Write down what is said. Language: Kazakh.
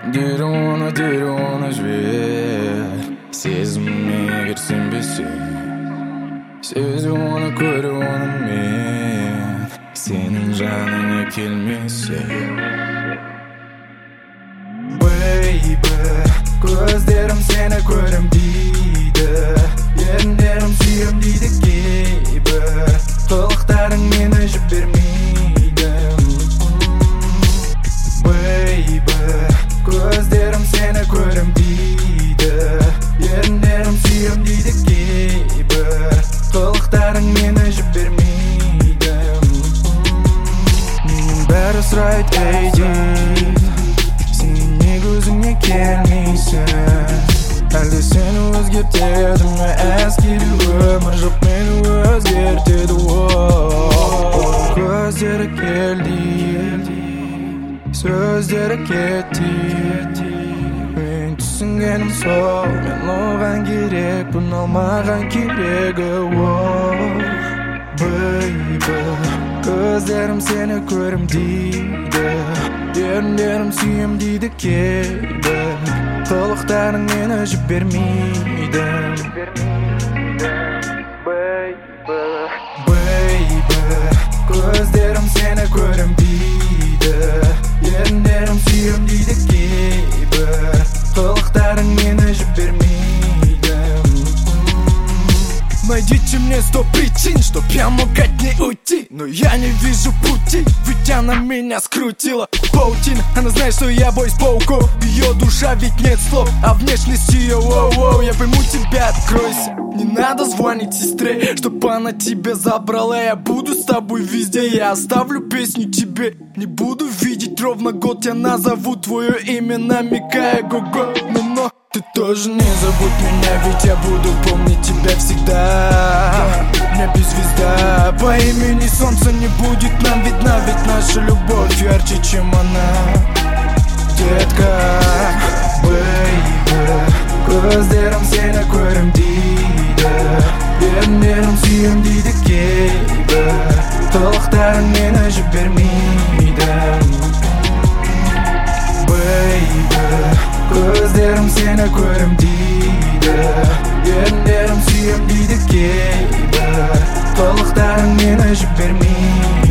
Didn't wanna жібер Сезіміме керсенбесе Сөзі оны көрі оны мен Сенің жаныңа келмесе Baby, көздерім сені көрім дейді Еріндерім сүйім дейді кейбір Қылықтарың мені жібермейді Baby, көздерім сені көрім дейді Еріндерім сүйім дейді кейбір Қылықтарың мені жібермейді Бәрі сұрайды ей дейді Сен неге өзіңе келмейсің Әлде сені өзгертеді ме әскери өмір жоқ мені өзгертеді Көздері келді сөздері кетті Мен түсінгенім сол Мен оған керекпін алмаған керегі Baby, көздерім сені көрім дейді Еріндерім сүйім дейді кейбір Қылықтарың мені жібермейді Baby, көздерім сені көрім дейді Еріндерім сүйім дейді кейбір Қылықтарың мені жібермейді Найдите мне 100 причин, чтоб я мог от ней уйти Но я не вижу пути, ведь она меня скрутила Паутина, она знает, что я боюсь пауков Ее душа ведь нет слов, а внешность ее воу-воу Я пойму тебя, откройся Не надо звонить сестре, чтоб она тебя забрала Я буду с тобой везде, я оставлю песню тебе Не буду видеть ровно год, я назову твое имя, намекая го-го Но ты тоже не забудь меня, ведь я буду помнить тебя всегда В небе звезда по имени солнца не будет нам видна Ведь наша любовь ярче, чем она Детка, baby, көздерім сені көрім дейді Еріндерім сүйім дейді кейбір Қылықтарың мені жібермейді Baby, көздерім сені көрім дейді Еріндерім сүйім дейді кейбір Қылықтарың мені жібермейді